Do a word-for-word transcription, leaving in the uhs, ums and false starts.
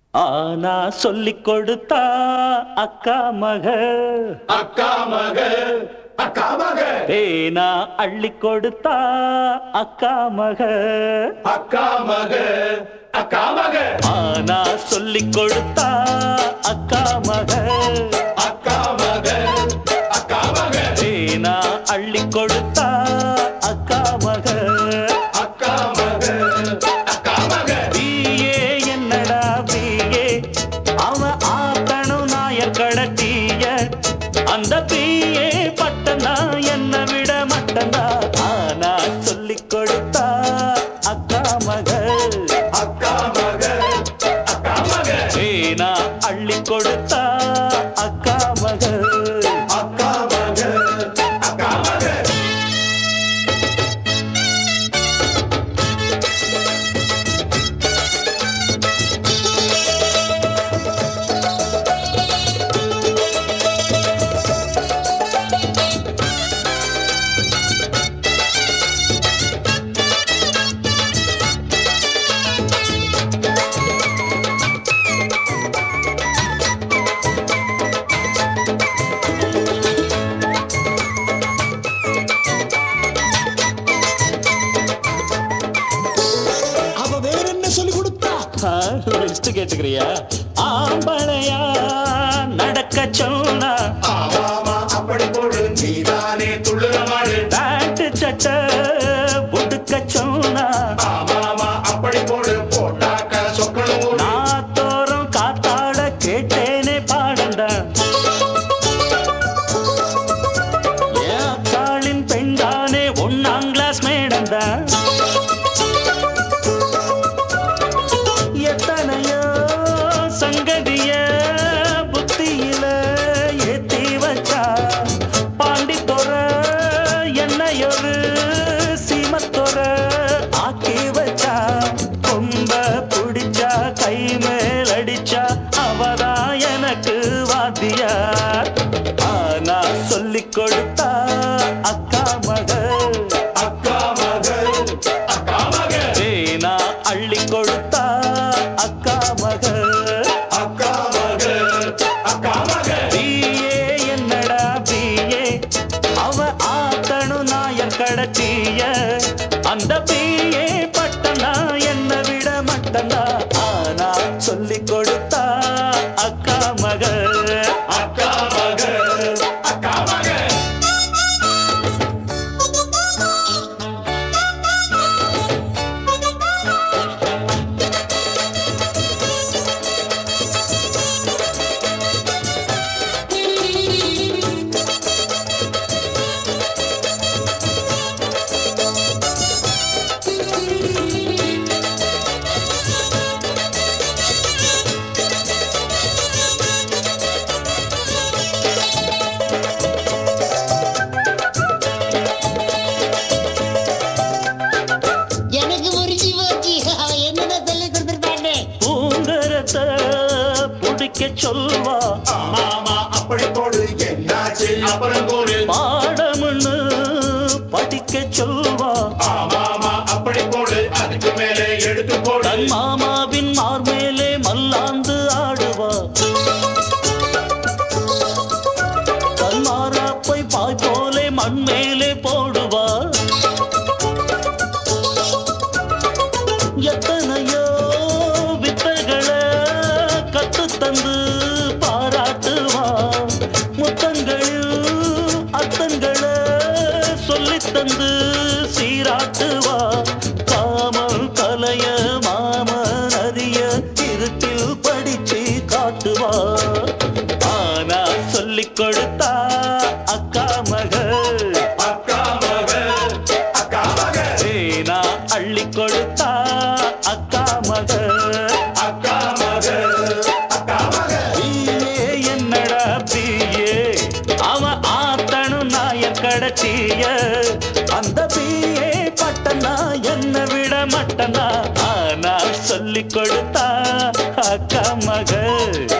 ஆனா சொல்லிக் கொடுத்தா அக்கா மக அக்கா மக அக்கா மக தேனா அள்ளி கொடுத்தா அக்கா மக அக்கா மக அக்கா மக ஆனா சொல்லிக் கொடுத்தா அக்கா மக அக்கா மக அக்கா மக தேனா அள்ளி கொடுத்தா அக்கா மக அக்கா மக அக்கா மக பிஏ என்னடா பிஏ அவ ஆத்தணும் நாயர் கடத்திய அந்த பிஏ பட்டனா என்ன விட மட்டனா ஆனா சொல்லிக் கொடுத்தா அக்கா மக அக்கா மக அக்கா மக தேனா அள்ளி கொடுத்தா அக்கா மக அக்கா மக அக்கா மக லிஸ்ட் கேட்டுக்கிறியா ஆம்பளையா நடக்க சொன்னா ஆமாமா அப்படி போடு நீதானே துள்ளுற மாடு பேண்ட் சட்டை உடுக்க சொன்னா ஆமாமா அப்படி போடு போட்டாக்க சொக்கணும் ஓடு. நாத்தோறும் காத்தாட கேட்டேனே பாடண்டா ஏன் அக்காளின் பெண்தானே ஒன்னாம் கிளாஸ் மேடந்தா எத்தனையோ சங்கதிய புத்தியில ஏத்தி வச்சா பாண்டித்தொர என்னையொரு சீமத்தொர ஆக்கி வச்சா கொம்ப புடிச்சா கை மேல் அடிச்சா அவதா எனக்கு வாத்தியா ஆனா சொல்லிக் கொடுத்தா அக்கா மக அக்கா மக அக்கா மக தேனா அள்ளி கொடுத்தா அக்கா மக அக்கா மக அக்கா மக பிஏ என்னடா பிஏ அவ ஆத்தணு நாயர் கடத்திய அந்த பிஏ பட்டனா என்ன விட மட்டனா ஆனா சொல்லிக் கொடுத்தா அக்கா மக அக்கா மக அக்கா மக எனக்கு முறிச்சு போச்சு அவன் என்னென்ன சொல்லி கொடுத்துருப்பானே பூங்கரத்தை புடிக்க சொல்வா ஆமாமா அப்படி போடு என்னாச்சு அப்புறம் போடு பாடம்னு படிக்க சொல்வா ஆமாமா அப்படி போடு அதுக்கு மேலே எடுத்து போடு தன் மாமாவின் மார்மேலே மல்லாந்து ஆடுவா தன் மாறாப்பை பாய் போலே மண் மேலே போடுவா எத்தனையோ வித்தைகளை கத்து தந்து பாராட்டுவா முத்தங்களில் அர்த்தங்களை சொல்லித் தந்து சீராட்டுவா காமல் கலைய மாமன் அறிய இருட்டில் படிச்சு காட்டுவா ஆனா சொல்லிக் கொடுத்தா அக்கா மக அக்கா மக அக்கா மக தேனா அள்ளி கொடுத்தா அக்கா மக அக்கா மக அக்கா மக பிஏ என்னடா பிஏ அவ ஆத்தணு நாயர் கடத்திய அந்த பிஏ பட்டனா என்ன விட மட்டனா ஆனா சொல்லிக் கொடுத்தா அக்கா மக